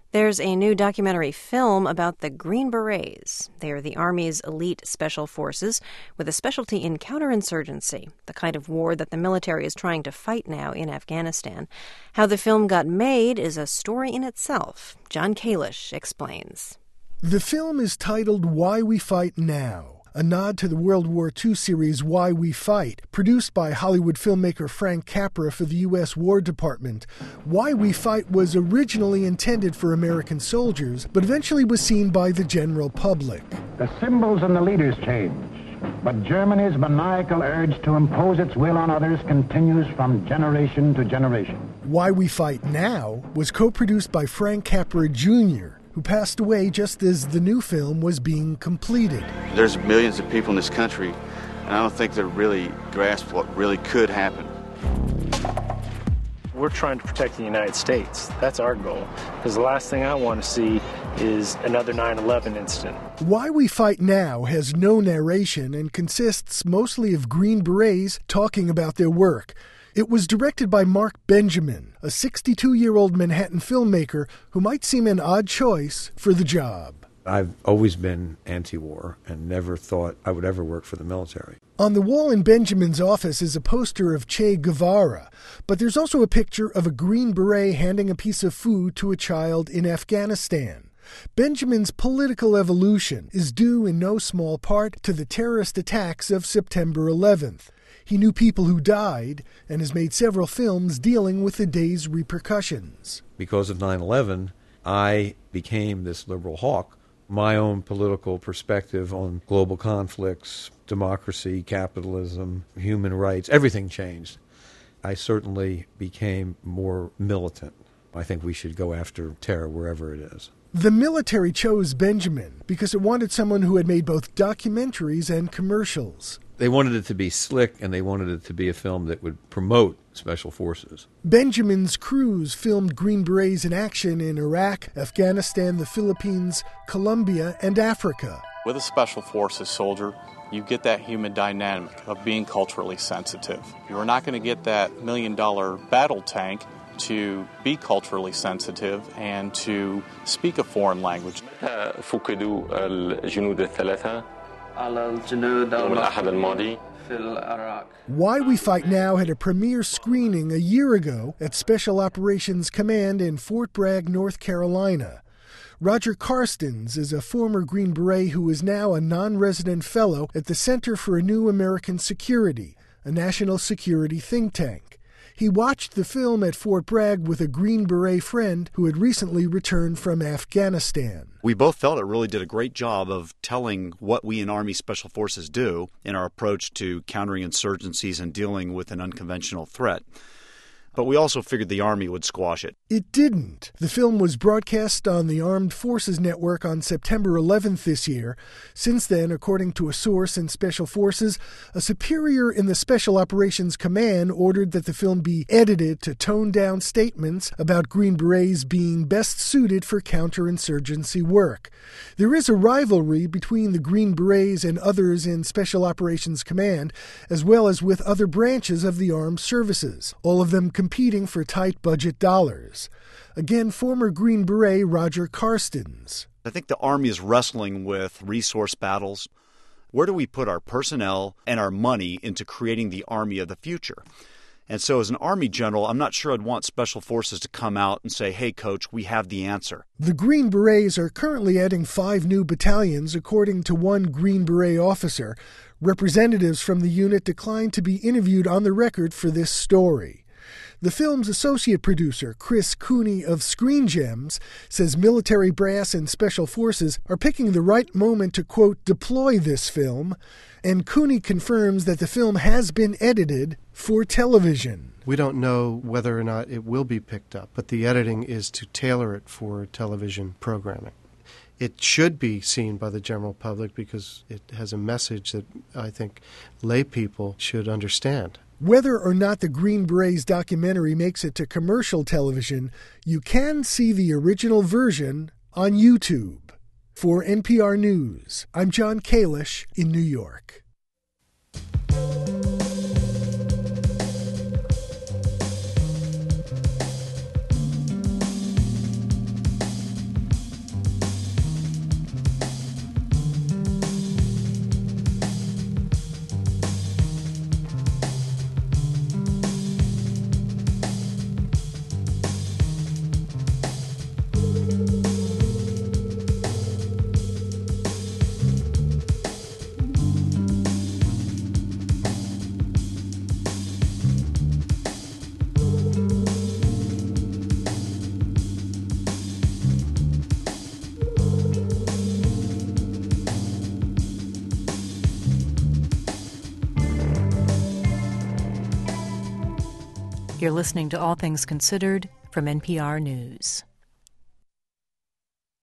There's a new documentary film about the Green Berets. They are the Army's elite special forces with a specialty in counterinsurgency, the kind of war that the military is trying to fight now in Afghanistan. How the film got made is a story in itself. John Kalish explains. The film is titled Why We Fight Now, a nod to the World War II series Why We Fight, produced by Hollywood filmmaker Frank Capra for the U.S. War Department. Why We Fight was originally intended for American soldiers, but eventually was seen by the general public. The symbols and the leaders change, but Germany's maniacal urge to impose its will on others continues from generation to generation. Why We Fight Now was co-produced by Frank Capra Jr., who passed away just as the new film was being completed. There's millions of people in this country, and I don't think they really grasp what really could happen. We're trying to protect the United States. That's our goal, because the last thing I want to see is another 9/11 incident. Why We Fight Now has no narration and consists mostly of Green Berets talking about their work. It was directed by Mark Benjamin, a 62-year-old Manhattan filmmaker who might seem an odd choice for the job. I've always been anti-war and never thought I would ever work for the military. On the wall in Benjamin's office is a poster of Che Guevara, but there's also a picture of a Green Beret handing a piece of food to a child in Afghanistan. Benjamin's political evolution is due in no small part to the terrorist attacks of September 11th. He knew people who died and has made several films dealing with the day's repercussions. Because of 9/11, I became this liberal hawk. My own political perspective on global conflicts, democracy, capitalism, human rights, everything changed. I certainly became more militant. I think we should go after terror wherever it is. The military chose Benjamin because it wanted someone who had made both documentaries and commercials. They wanted it to be slick, and they wanted it to be a film that would promote special forces. Benjamin's crews filmed Green Berets in action in Iraq, Afghanistan, the Philippines, Colombia, and Africa. With a special forces soldier, you get that human dynamic of being culturally sensitive. You are not going to get that $1 million battle tank to be culturally sensitive and to speak a foreign language. فقدوا الجنود الثلاثة يوم الأحد الماضي. Why We Fight Now had a premiere screening a year ago at Special Operations Command in Fort Bragg, North Carolina. Roger Carstens is a former Green Beret who is now a non-resident fellow at the Center for a New American Security, a national security think tank. He watched the film at Fort Bragg with a Green Beret friend who had recently returned from Afghanistan. We both felt it really did a great job of telling what we in Army Special Forces do in our approach to countering insurgencies and dealing with an unconventional threat. But we also figured the Army would squash it. It didn't. The film was broadcast on the Armed Forces Network on September 11th this year. Since then, according to a source in Special Forces, a superior in the Special Operations Command ordered that the film be edited to tone down statements about Green Berets being best suited for counterinsurgency work. There is a rivalry between the Green Berets and others in Special Operations Command, as well as with other branches of the armed services, all of them competing for tight budget dollars. Again, former Green Beret Roger Carstens. I think the Army is wrestling with resource battles. Where do we put our personnel and our money into creating the Army of the future? And so as an Army general, I'm not sure I'd want Special Forces to come out and say, hey, Coach, we have the answer. The Green Berets are currently adding 5 new battalions, according to one Green Beret officer. Representatives from the unit declined to be interviewed on the record for this story. The film's associate producer, Chris Cooney of Screen Gems, says military brass and special forces are picking the right moment to, quote, deploy this film, and Cooney confirms that the film has been edited for television. We don't know whether or not it will be picked up, but the editing is to tailor it for television programming. It should be seen by the general public because it has a message that I think lay people should understand. Whether or not the Green Berets documentary makes it to commercial television, you can see the original version on YouTube. For NPR News, I'm John Kalish in New York. You're listening to All Things Considered from NPR News.